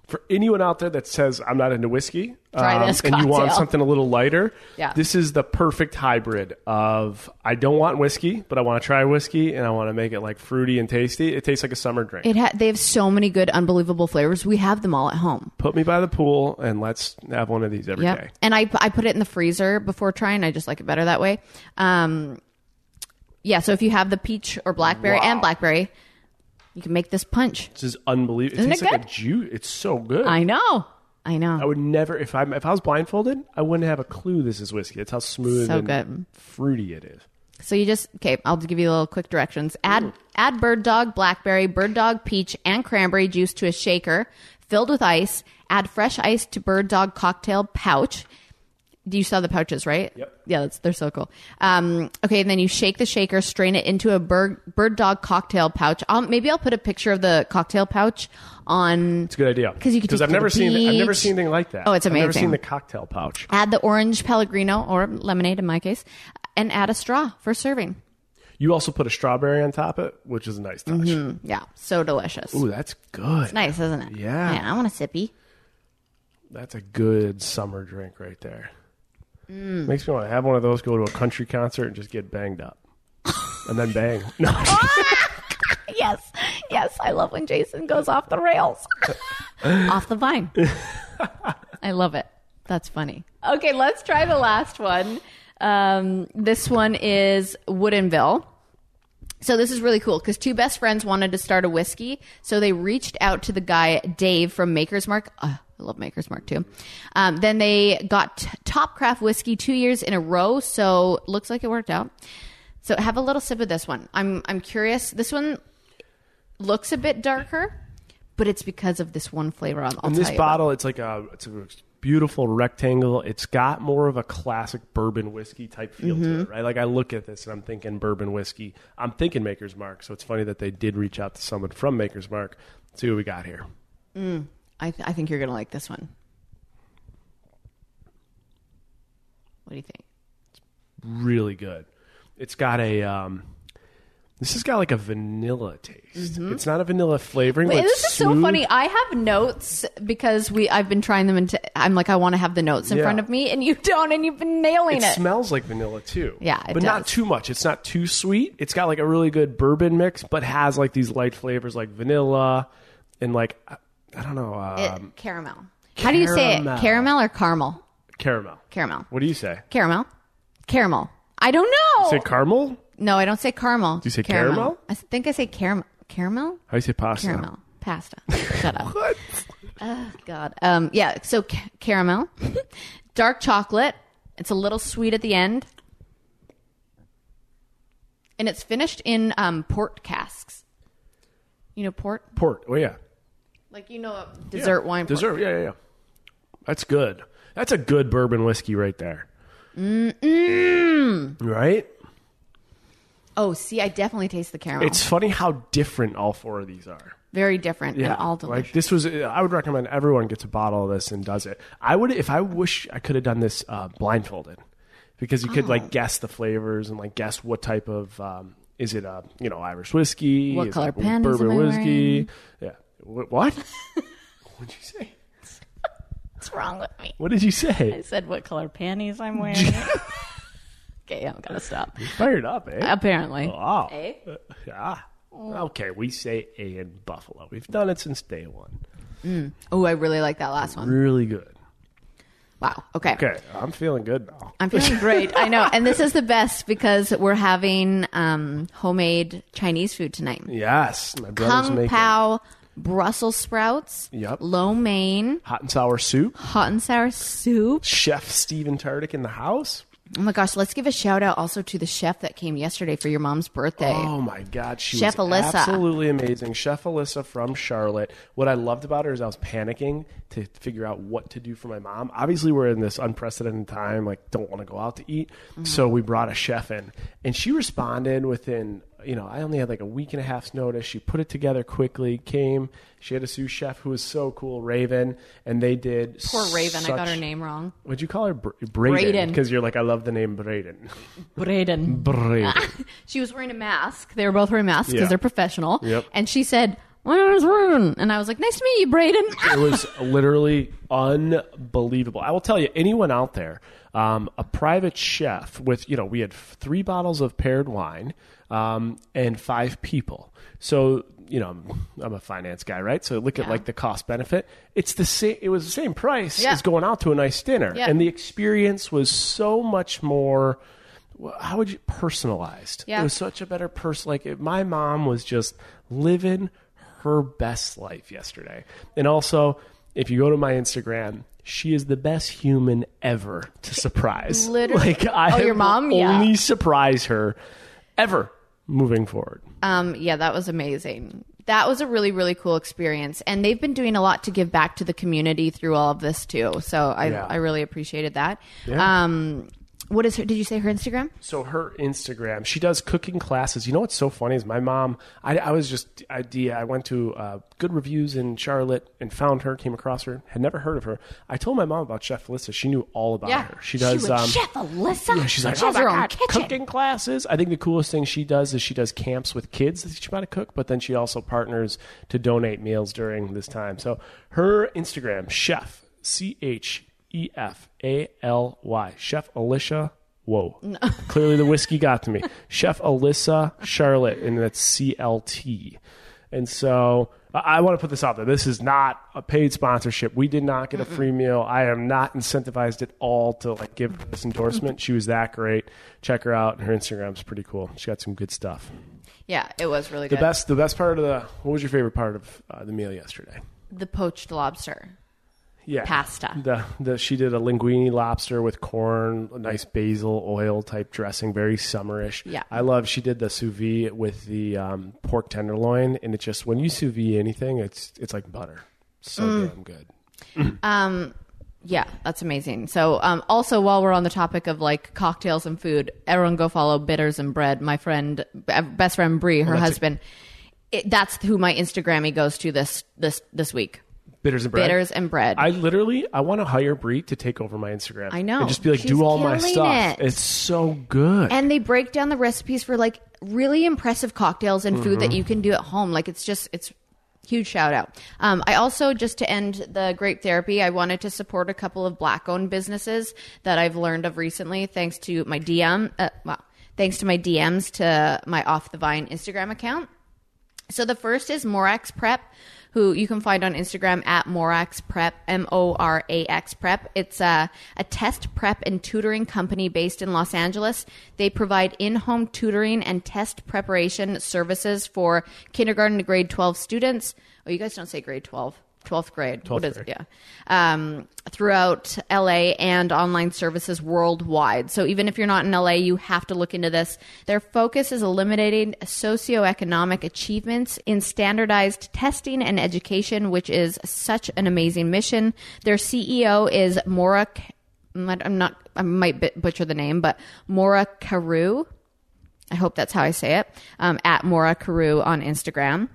For anyone out there that says I'm not into whiskey, Try this and you want cocktail. something a little lighter, Yeah. this is the perfect hybrid of I don't want whiskey, but I want to try whiskey and I want to make it like fruity and tasty. It tastes like a summer drink. It ha- they have so many good, unbelievable flavors. We have them all at home. Put me by the pool and let's have one of these every day. Yep. And I I put it in the freezer before trying. I just like it better that way. Um, yeah. So if you have the peach or blackberry Wow. and blackberry, you can make this punch. This is unbelievable. Isn't it tastes it like good? a juice. It's so good. I know. I know. I would never if I if I was blindfolded, I wouldn't have a clue this is whiskey. That's how smooth So and good. fruity it is. So you just okay. I'll give you a little quick directions. Add add bird dog, blackberry, bird dog, peach, and cranberry juice to a shaker filled with ice. Add fresh ice to bird dog cocktail pouch. You saw the pouches, right? Yep. Yeah, that's, they're so cool. Um, okay, and then you shake the shaker, strain it into a bird bird dog cocktail pouch. I'll, maybe I'll put a picture of the cocktail pouch on. It's a good idea 'Cause you could take I've it to never the seen I've never beach. seen anything like that. Oh, it's I've never amazing. seen the cocktail pouch. Add the orange Pellegrino or lemonade in my case, and add a straw for serving. You also put a strawberry on top of it, which is a nice touch. Yeah, so delicious. Ooh, that's good. It's nice, isn't it? Yeah. Man, I want a sippy. That's a good summer drink right there. Mm. Makes me want to have one of those, go to a country concert, and just get banged up. And then bang. No. Yes, yes, I love when Jason goes off the rails, off the vine. I love it. That's funny. Okay, let's try the last one. Um, this one is Woodinville. So this is really cool because two best friends wanted to start a whiskey, so they reached out to the guy Dave from Maker's Mark. Uh, I love Maker's Mark too. Um, then they got t- Top Craft whiskey two years in a row, so looks like it worked out. So have a little sip of this one. I'm I'm curious. This one looks a bit darker, but it's because of this one flavor. I'll, I'll In tell this you about. bottle, it's like a it's a beautiful rectangle. It's got more of a classic bourbon whiskey type feel Mm-hmm. to it, right? Like I look at this and I'm thinking bourbon whiskey. I'm thinking Maker's Mark. So it's funny that they did reach out to someone from Maker's Mark. Let's see what we got here. I, th- I think you're gonna like this one. What do you think? Really good. It's got a um, this has got like a vanilla taste. It's not a vanilla flavoring. Wait, but this it's is so smooth. funny. I have notes because we I've been trying them into. I'm like I want to have the notes in Yeah. front of me, and you don't, and you've been nailing It it. smells like vanilla too. Yeah, it but not does. too much. It's not too sweet. It's got like a really good bourbon mix, but has like these light flavors like vanilla and like I, I don't know It- um, caramel. How do you say it? Caramel. Caramel or caramel? caramel. Caramel. What do you say? Caramel. Caramel. I don't know. Say caramel? no, I don't say caramel. Do you say caramel? I think I say caramel. Caramel. How do you say pasta? Caramel. Pasta. Shut up. Oh, God. Um, yeah, so ca- caramel. Dark chocolate. It's a little sweet at the end. And it's finished in um, port casks. You know port? Port. Oh yeah. Like, you know, a dessert Yeah. wine port. Dessert. Yeah, yeah, yeah. That's good. That's a good bourbon whiskey right there. Mm-mm. Right? Oh, see, I definitely taste the caramel. It's funny how different all four of these are. very different Yeah, and all delicious. like this was. I would recommend everyone gets a bottle of this and does it. I would, if I wish I could have done this uh, blindfolded, because you could Oh. like guess the flavors and like guess what type of um, is it a you know Irish whiskey, What Is color it panties bourbon am I whiskey? Yeah. What? What? What'd you say? What's wrong with me? What did you I say? said what color panties I'm wearing. Okay, I'm gonna stop. Fired up, eh? Apparently. Wow. Eh? Uh, yeah. Okay, we say A in Buffalo. We've done it since day one. Oh, I really like that last one. Really good. Wow. Okay. Okay, I'm feeling good now. I'm feeling great. I know. And this is the best because we're having um, homemade Chinese food tonight. Yes, my brother's Kung making Pao Brussels sprouts, Yep. lo mein, hot and sour soup. hot and sour soup. Chef Steven Tardick in the house. Oh my gosh, let's give a shout out also to the chef that came yesterday for your mom's birthday. Oh my God, she Chef was Alyssa. absolutely amazing. Chef Alyssa from Charlotte. What I loved about her is I was panicking to figure out what to do for my mom. Obviously, we're in this unprecedented time, like don't want to go out to eat. Mm-hmm. So we brought a chef in, and she responded within, you know, I only had like a week and a half's notice. She put it together quickly, came. She had a sous chef who was so cool, Raven, and they did Poor Raven, I got such- her name wrong. What'd you call her? Br- Braden. Braden. Because you're like, I love the name Braden. Braden. Braden. She was wearing a mask. They were both wearing masks because Yeah. they're professional. Yep. And she said, my name is Rune. And I was like, nice to meet you, Braden. It was literally unbelievable. I will tell you, anyone out there, um, a private chef with, you know, we had three bottles of paired wine um, and five people. So, you know, I'm, I'm a finance guy, right? So look at Yeah. like the cost benefit. It's the same. It was the same price Yeah. as going out to a nice dinner, Yeah. and the experience was so much more. How would you personalized? Yeah. It was such a better person. Like it, my mom was just living her best life yesterday. And also, if you go to my Instagram, she is the best human ever to surprise. Literally. Like I Oh, your have mom? Yeah. only surprise her ever moving forward. Um, yeah, that was amazing. That was a really, really cool experience. And they've been doing a lot to give back to the community through all of this too. So I, Yeah. I really appreciated that. Yeah. Um, what is her, did you say her Instagram? So her Instagram, she does cooking classes. You know what's so funny is my mom, I, I was just, idea. I went to uh, Good Reviews in Charlotte and found her, came across her, had never heard of her. I told my mom about Chef Alyssa. She knew all about Yeah. her. She does. She was um, Chef Alyssa. Yeah, she's like, She oh has my her own God, kitchen. cooking classes. I think the coolest thing she does is she does camps with kids to teach them how to cook, but then she also partners to donate meals during this time. So her Instagram, Chef, C H E F A L Y, Chef Alyssa. Whoa. No. Clearly the whiskey got to me. Chef Alyssa Charlotte, and that's C L T. And so I, I want to put this out there. This is not a paid sponsorship. We did not get a free meal. I am not incentivized at all to like give this endorsement. She was that great. Check her out. Her Instagram's pretty cool. She got some good stuff. Yeah, it was really The good. best, the best part of the, what was your favorite part of uh, the meal yesterday? The poached lobster. Yeah. Pasta. The, the, she did a linguine lobster with corn, a nice basil oil type dressing, very summerish. Yeah. I love, she did the sous vide with the um, pork tenderloin, and it just, when you sous vide anything, it's it's like butter. So Mm. damn good. Um, yeah, that's amazing. So, um, also while we're on the topic of like cocktails and food, everyone go follow Bitters and Bread. My friend, best friend Bree, her that's a- husband. It, that's who my Instagrammy goes to this this this week. Bitters and bread. Bitters and Bread. I literally, I want to hire Brie to take over my Instagram. I know. And just be like, She's do all my killing stuff. it. It's so good. And they break down the recipes for like really impressive cocktails and food that you can do at home. Like it's just, it's huge shout out. Um, I also, just to end the Grape Therapy, I wanted to support a couple of black owned businesses that I've learned of recently, thanks to my D M, uh, well, thanks to my D Ms to my Off the Vine Instagram account. So the first is Morax Prep, who you can find on Instagram at Morax Prep, M O R A X Prep. It's a, a test prep and tutoring company based in Los Angeles. They provide in-home tutoring and test preparation services for kindergarten to grade twelve students. Oh, you guys don't say grade twelve. twelfth grade. twelfth What is grade. it? Yeah. Um, throughout L A and online services worldwide. So even if you're not in L A, you have to look into this. Their focus is eliminating socioeconomic achievements in standardized testing and education, which is such an amazing mission. Their C E O is Maura, I'm not, I might butcher the name, but Maura Carew. I hope that's how I say it. Um, at Maura Carew on Instagram.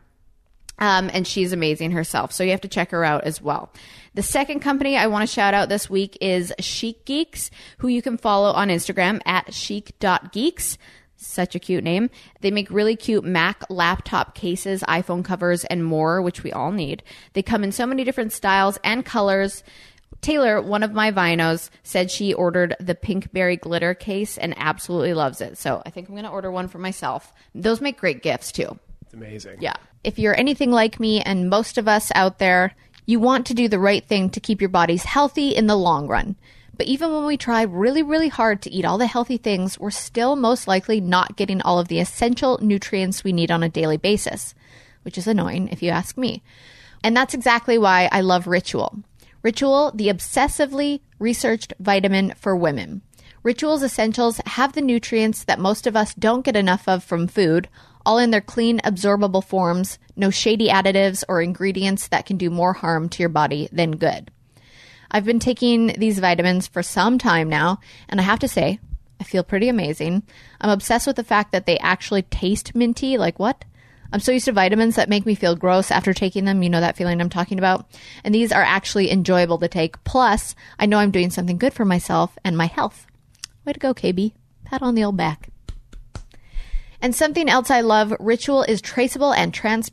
Um, and she's amazing herself. So you have to check her out as well. The second company I want to shout out this week is Chic Geeks, who you can follow on Instagram at chic dot geeks. Such a cute name. They make really cute Mac laptop cases, iPhone covers, and more, which we all need. They come in so many different styles and colors. Taylor, one of my vinos, said she ordered the Pinkberry glitter case and absolutely loves it. So I think I'm going to order one for myself. Those make great gifts too. It's amazing. Yeah. If you're anything like me and most of us out there, you want to do the right thing to keep your bodies healthy in the long run. But even when we try really, really hard to eat all the healthy things, we're still most likely not getting all of the essential nutrients we need on a daily basis, which is annoying if you ask me. And that's exactly why I love Ritual. Ritual, the obsessively researched vitamin for women. Ritual's essentials have the nutrients that most of us don't get enough of from food, all in their clean, absorbable forms, no shady additives or ingredients that can do more harm to your body than good. I've been taking these vitamins for some time now, and I have to say, I feel pretty amazing. I'm obsessed with the fact that they actually taste minty. Like, what? I'm so used to vitamins that make me feel gross after taking them. You know that feeling I'm talking about? And these are actually enjoyable to take. Plus, I know I'm doing something good for myself and my health. Way to go, K B. Pat on the old back. And something else I love, Ritual is traceable and transparent.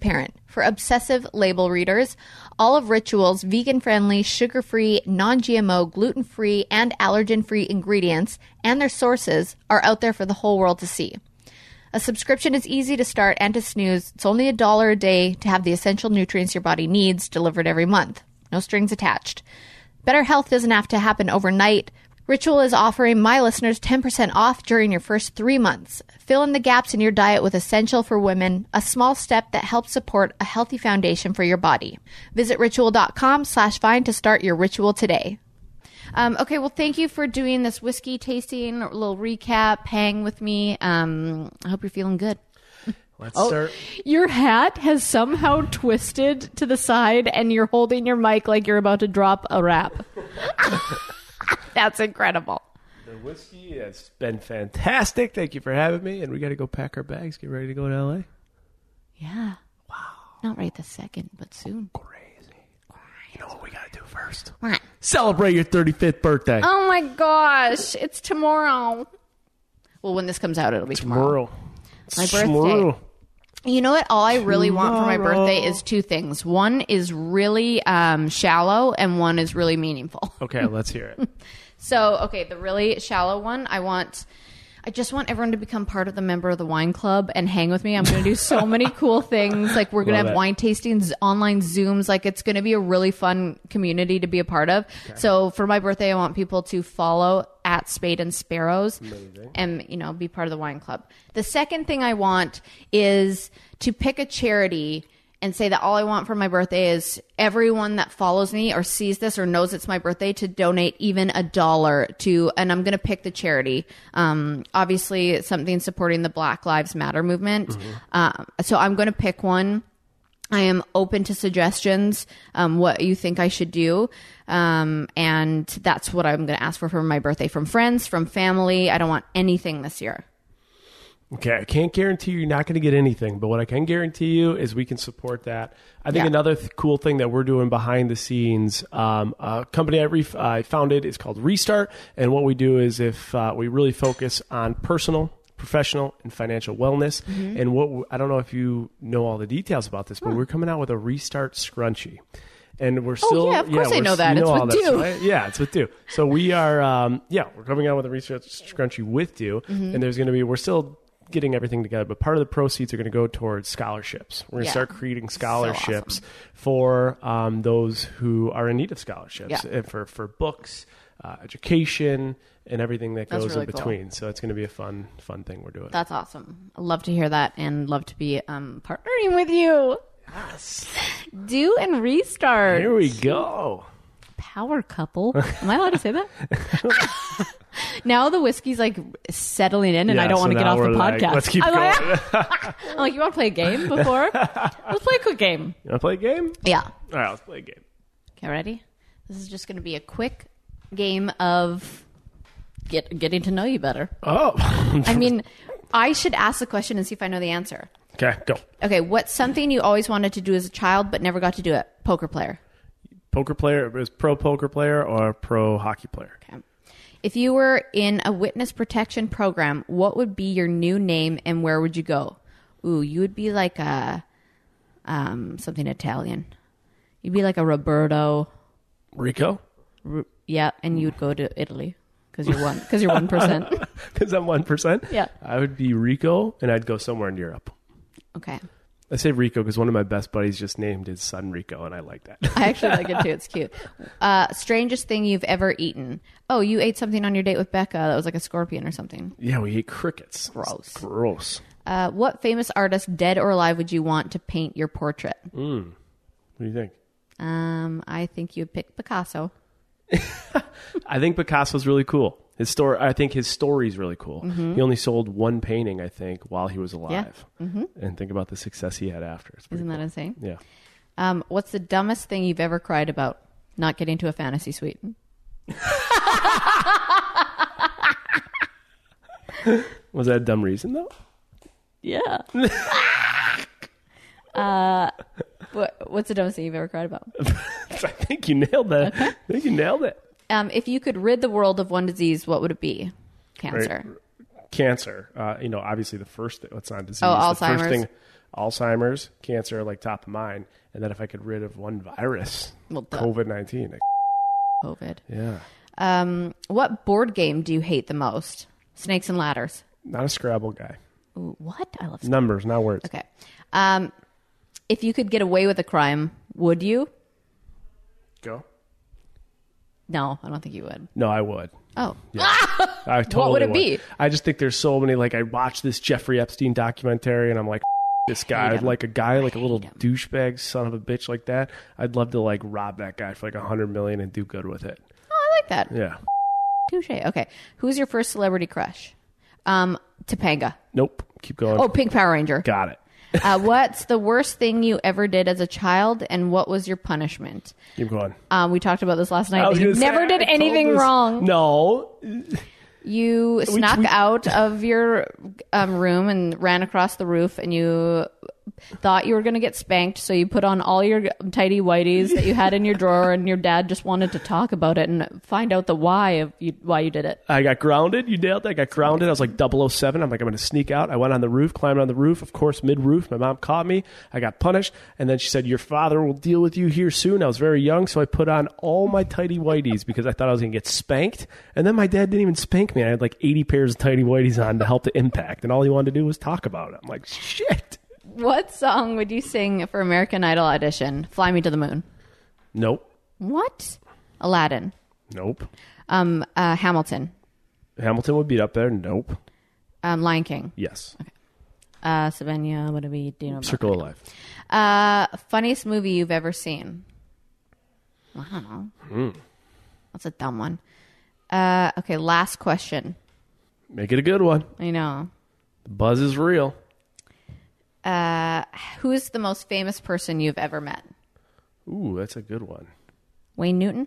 For obsessive label readers, all of Ritual's vegan-friendly, sugar-free, non-G M O, gluten-free, and allergen-free ingredients and their sources are out there for the whole world to see. A subscription is easy to start and to snooze. It's only a dollar a day to have the essential nutrients your body needs delivered every month. No strings attached. Better health doesn't have to happen overnight. Ritual is offering my listeners ten percent off during your first three months. Fill in the gaps in your diet with Essential for Women, a small step that helps support a healthy foundation for your body. Visit ritual.com slash vine to start your ritual today. Um, okay, well, thank you for doing this whiskey tasting, a little recap, hang with me. Um, I hope you're feeling good. Let's start. Your hat has somehow twisted to the side, and you're holding your mic like you're about to drop a rap. That's incredible. The whiskey has been fantastic. Thank you for having me. And we got to go pack our bags, get ready to go to L A. Yeah. Wow. Not right this second, but soon. Crazy. You know what we got to do first? What? Celebrate your thirty-fifth birthday. Oh my gosh. It's tomorrow. Well, when this comes out, it'll be tomorrow. Tomorrow. My birthday. Tomorrow. You know what? All I really want for my Tomorrow. birthday is two things. One is really um, shallow, and one is really meaningful. Okay, let's hear it. So, okay, the really shallow one, I want, I just want everyone to become part of the member of the wine club and hang with me. I'm going to do so many cool things. Like, we're going to Love have it. wine tastings, online Zooms. Like, it's going to be a really fun community to be a part of. So, for my birthday, I want people to follow at Spade and Sparrows and, you know, be part of the wine club. The second thing I want is to pick a charity and say that all I want for my birthday is everyone that follows me or sees this or knows it's my birthday to donate even a dollar to, and I'm going to pick the charity. Um, obviously, it's something supporting the Black Lives Matter movement. Mm-hmm. Uh, so I'm going to pick one. I am open to suggestions, um, what you think I should do. Um, and that's what I'm going to ask for for my birthday, from friends, from family. I don't want anything this year. Okay, I can't guarantee you're not going to get anything, but what I can guarantee you is we can support that. I think Yeah. another th- cool thing that we're doing behind the scenes, um, a company I, re- I founded is called Restart, and what we do is if uh, we really focus on personal, professional, and financial wellness. Mm-hmm. And what w- I don't know if you know all the details about this, but we're coming out with a Restart scrunchie. And we're still, Oh, yeah, of course I we're- know that. you It's all with this, Dew. right? Yeah, it's with Dew. So we are, um, yeah, we're coming out with a Restart scrunchie with Dew, Mm-hmm. and there's going to be, we're still getting everything together, but part of the proceeds are going to go towards scholarships. We're going to Yeah. start creating scholarships awesome. for um, those who are in need of scholarships, Yeah. and for, for books, uh, education, and everything that That's goes really in cool. between. So it's going to be a fun, fun thing we're doing. That's awesome. I love to hear that and love to be um, partnering with you. Yes. Do and Restart. Here we go. Power couple. Am I allowed to say that? Now the whiskey's like settling in, and Yeah, I don't so want to get now off the we're like, podcast. let's keep I'm going. like, I'm like, you want to play a game before? Let's play a quick game. You want to play a game? Yeah. All right, let's play a game. Okay, ready? This is just going to be a quick game of get getting to know you better. Oh. I mean, I should ask the question and see if I know the answer. Okay, go. Okay, what's something you always wanted to do as a child but never got to do it? Poker player. Poker player, is pro poker player or pro hockey player? Okay. If you were in a witness protection program, what would be your new name and where would you go? Ooh, you would be like a um, something Italian. You'd be like a Roberto. Rico? R- yeah, and you would go to Italy because you're one because you're one percent. Because I'm one percent? Yeah. I would be Rico, and I'd go somewhere in Europe. Okay, I say Rico because one of my best buddies just named his son Rico, and I like that. I actually like it too. It's cute. Uh, strangest thing you've ever eaten? Oh, you ate something on your date with Becca that was like a scorpion or something. Yeah, we ate crickets. Gross. Gross. Uh, what famous artist, dead or alive, would you want to paint your portrait? What do you think? Um, I think you'd pick Picasso. I think Picasso's really cool. His story, I think his story's really cool. Mm-hmm. He only sold one painting, I think, while he was alive. Mm-hmm. And think about the success he had after. It's pretty Isn't that cool. insane? Yeah. Um, what's the dumbest thing you've ever cried about? Not getting to a fantasy suite. Was that a dumb reason, though? Yeah. uh, what, what's the dumbest thing you've ever cried about? I think you nailed that. I think you nailed it. Um, if you could rid the world of one disease, what would it be? Cancer. cancer. Uh, you know, obviously the first thing, it's not disease. Oh, the Alzheimer's. First thing, Alzheimer's, cancer, are like top of mind. And then if I could rid of one virus, Well, duh. COVID nineteen. COVID. Yeah. Um, what board game do you hate the most? Snakes and ladders. Not a Scrabble guy. Ooh, what? I love. Numbers, not words. Okay. Um, if you could get away with a crime, would you? Go. No, I don't think you would. No, I would. Oh. I totally would it be? I just think there's so many, like, I watched this Jeffrey Epstein documentary and I'm like, this guy, him. like a guy, like a little him. douchebag son of a bitch like that. I'd love to like rob that guy for like a hundred million and do good with it. Oh, I like that. Yeah. Touche. Okay. Who's your first celebrity crush? Um, Topanga. Nope. Keep going. Oh, Pink Power Ranger. Got it. uh, what's the worst thing you ever did as a child, and what was your punishment? Keep going. Um, we talked about this last I night. was You gonna say, never did I told anything this- wrong. No. You snuck we- out of your um, room and ran across the roof, and you thought you were going to get spanked, so you put on all your tidy whities that you had in your drawer, and your dad just wanted to talk about it and find out the why of you, why you did it. I got grounded. You nailed it. I got grounded. I was like double oh seven. I'm like, I'm going to sneak out. I went on the roof, climbed on the roof. Of course, mid-roof, my mom caught me. I got punished. And then she said, your father will deal with you here soon. I was very young, so I put on all my tidy whities because I thought I was going to get spanked. And then my dad didn't even spank me. I had like eighty pairs of tidy whities on to help the impact. And all he wanted to do was talk about it. I'm like, shit. What song would you sing for American Idol audition? Fly Me to the Moon. Nope. What? Aladdin. Nope. Um, uh, Hamilton. Hamilton would be up there. Nope. Um, Lion King. Yes. Uh, Savannah. What do we do? About Circle of Life. Uh, funniest movie you've ever seen? I don't know. Hmm. That's a dumb one. Uh, okay, last question. Make it a good one. I know. The buzz is real. Uh, who's the most famous person you've ever met? Ooh, that's a good one. Wayne Newton?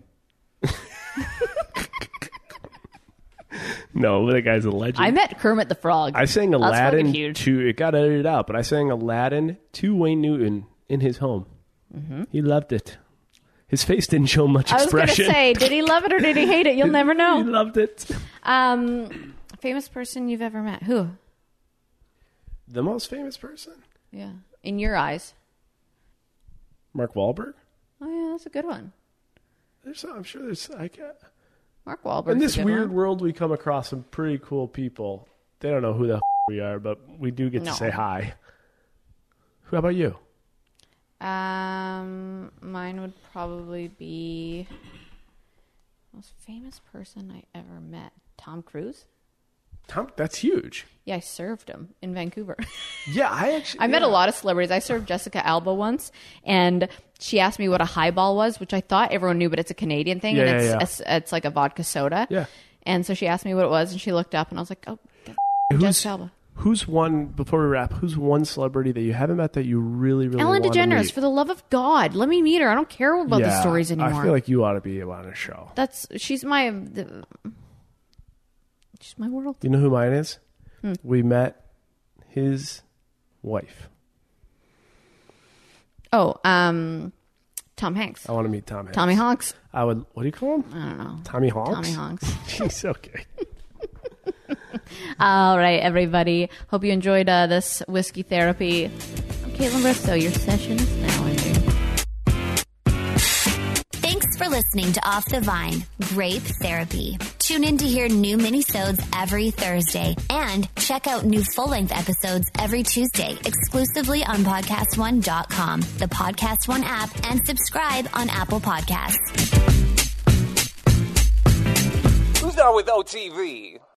No, that guy's a legend. I met Kermit the Frog. I sang That's Aladdin fucking huge. to, it got edited out, but I sang Aladdin to Wayne Newton in his home. Mm-hmm. He loved it. His face didn't show much I was going to expression. say, did he love it or did he hate it? You'll never He know. loved it. Um, famous person you've ever met? Who? The most famous person? Yeah. In your eyes. Mark Wahlberg? Oh, yeah, that's a good one. There's, I'm sure there's... I can't, Mark Wahlberg. in this weird world, we come across some pretty cool people. They don't know who the f- we are, but we do get No. to say hi. How about you? Um, mine would probably be most famous person I ever met. Tom Cruise. Tom, that's huge. Yeah, I served him in Vancouver. Yeah, I actually... I met yeah. a lot of celebrities. I served Jessica Alba once, and she asked me what a highball was, which I thought everyone knew, but it's a Canadian thing, Yeah, and yeah, it's, it's it's like a vodka soda. Yeah. And so she asked me what it was, and she looked up, and I was like, "Oh, Who's, Jessica Alba." who's one, before we wrap, who's one celebrity that you haven't met that you really, really Ellen want to DeGeneres, meet? for the love of God, let me meet her. I don't care about the Yeah, stories anymore. I feel like you ought to be on a show. That's she's my the, she's my world. You know who mine is? Hmm. We met his wife. Oh, um, Tom Hanks. I want to meet Tom Hanks. Tommy Honks. I would, what do you call him? I don't know. Tommy Honks? Tommy Honks. Jeez, okay. All right, everybody. Hope you enjoyed uh, this whiskey therapy. I'm Caitlin Bristow. Your session is now ending. Thanks for listening to Off the Vine, Grape Therapy. Tune in to hear new minisodes every Thursday and check out new full-length episodes every Tuesday exclusively on podcast one dot com, the Podcast One app, and subscribe on Apple Podcasts. Who's down with O T V?